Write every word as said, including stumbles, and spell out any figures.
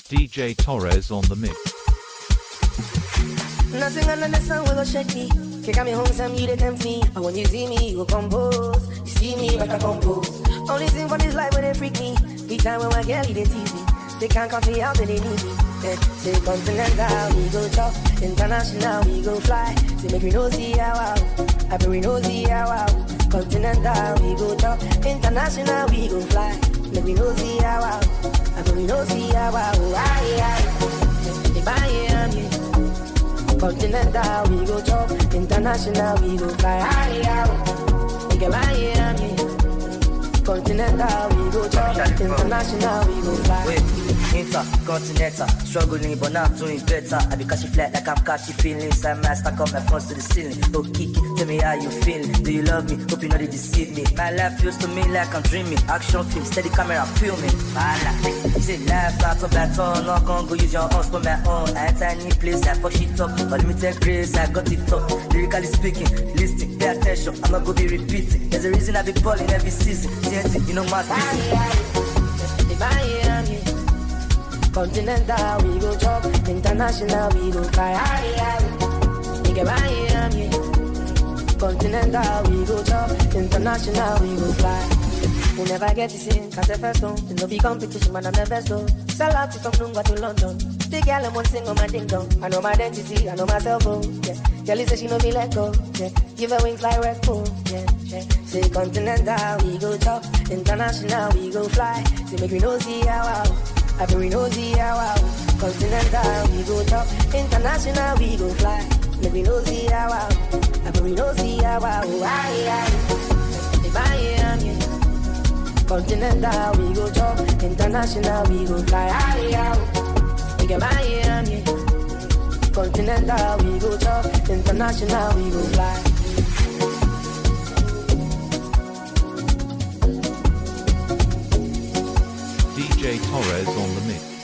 D J Torres on the mix. Nothing under the sun will go shake me. Kick me home, some you they tempt me. And when you see me, you go compose. You see me, but I compose. Only thing for this life where they freak me. Big time when my girl, they tease me. They can't come me out, and they need me. Eh, say continental, we go top. International, we go fly. Say make we know see how out. I bet we know see how out. Continental, we go top. International, we go fly. Make we know see how out. I bet we know see how out. Aye, aye. They buy it, I'm here. Continental, we go top. International, we go fly. Aye, aye. They get buy it, I'm here. Continental, we go top. International, we go fly. Wait, intercontinental, struggling but now I'm doing better. I be catching flat like I'm catching feelings. I might stack up my phones to the ceiling. Oh Kiki, tell me how you feeling. Do you love me? Hope you know they deceive me. My life feels to me like I'm dreaming. Action film, steady camera filming. Voila, see life starts up that all. No can go use your hands for my own. I enter any place I fuck shit up. But limited grace, I got it up. Lyrically speaking, listening, pay attention. I'm not gonna be repeating. There's a reason I be balling every season. You know my Continental, we go top. International, we go fly. Nigga, buy it, Continental, we go top. International, we go fly. We never get to see, cause the first one. There's no big competition, man, I'm the best one. Sell out to from Lunga to London. The girl, I'm one sing on my ding dong. I know my identity, I know myself, oh, yeah. Girl, say she know me let go, yeah. Give her wings like Red Bull, yeah, yeah. Say continental, we go top. International, we go fly. Say make we know see how out. I bet we know see how out. Continental, we go top. International, we go fly. Make we know see how out. I bet we know see how out. Aye, aye. They buy it, I'm here. Continental, we go top. International, we go fly. Aye, aye. They can buy it, I'm here. Continental, we go top. International, we go fly. D J Torres on the mix.